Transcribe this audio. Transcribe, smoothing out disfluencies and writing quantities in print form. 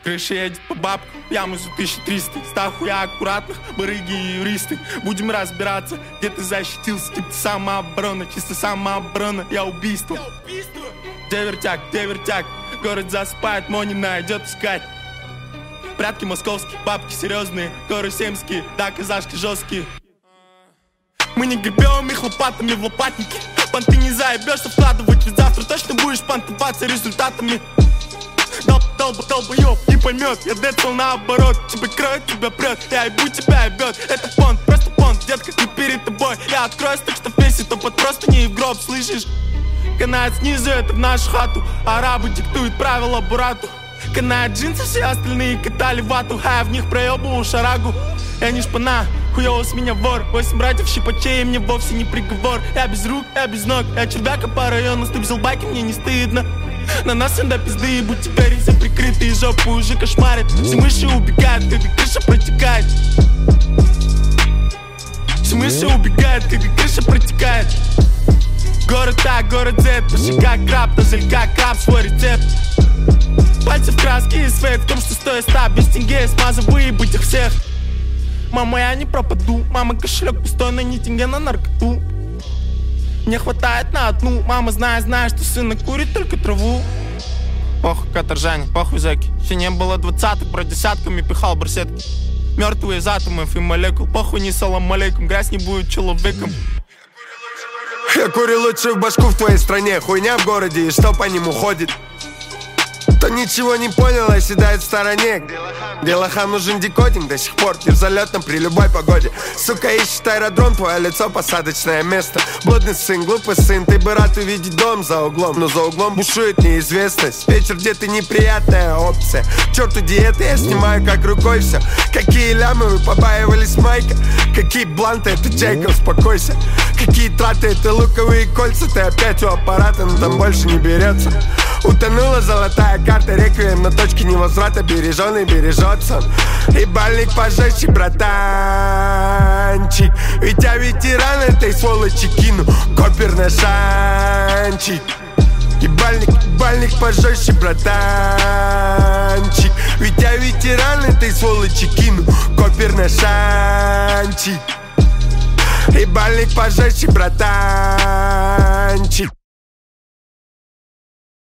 Крыша едет по бабку, яму за 1300. 100 хуя аккуратных, барыги и юристы. Будем разбираться, где ты защитился. Типа самооборона, чисто самооборона. Я убийство. Где вертяк? Город засыпает, Мони найдет искать. Прятки московские, бабки серьезные. Горы семские, да, казашки жесткие. Мы не гребем их лопатами в лопатники. Понты не заебешь, вкладывать, ведь завтра точно будешь понтоваться результатами. Долбоёб не поймет, я децл наоборот. Тебя кроет, тебя прет, я ебу тебя ебет. Это понт, просто понт, детка, не перед тобой. Я откроюсь, так что весит, то под просто не в гроб, слышишь? Канает снизу, это в нашу хату. Арабы диктуют правила Бурату. Канает джинсы, все остальные катали вату. А я в них проебывал шарагу. Я не шпана, хуёво с меня вор. 8 братьев щипачей, мне вовсе не приговор. Я без рук, я без ног, я червяка по району. Стыбзил байки, мне не стыдно. На нас до пизды, будь теперь все прикрытые, жопу уже кошмарит. Все мыши убегают, когда крыша протекает. Все мыши убегают, когда крыша протекает. Город А, город Z, пиши как краб, тоже как краб, свой рецепт. Пальцы в краске и свет в том, что стоит 100. Без тенге я смазу выебать их всех. Мама, я не пропаду, мама, кошелек пустой, но не тенге на наркоту. Мне хватает на одну, мама, знает, что сына курит только траву. Похуй каторжане, похуй зэки. Еще не было 20-х, про десятками пихал барсетки. Мертвые из атомов и молекул. Похуй не салам алейкум, грязь не будет человеком. Я курю лучше в башку в твоей стране. Хуйня в городе, и что по нему ходит? Кто ничего не понял, оседает в стороне. Где лохам нужен декодинг до сих пор. Ты в залетном при любой погоде. Сука, ищет аэродром, твое лицо посадочное место. Блудный сын, глупый сын, ты бы рад увидеть дом за углом. Но за углом бушует неизвестность. Вечер где-то неприятная опция. К черту диеты, я снимаю как рукой все. Какие лямы вы побаивались майка. Какие бланты, это Джейкоб, успокойся. Какие траты, это луковые кольца. Ты опять у аппарата, но там больше не берется. Утонула золотая карта, реквием на точке невозврата. Береженый бережется. И бальник пожестче, братанчик. Ведь я ветеран этой сволочи кину. Копер на шанчик. И бальник пожестче, братанчик. Ведь я ветеран этой сволочи кину. Копер на шанчик. И бальник пожестче, братанчик.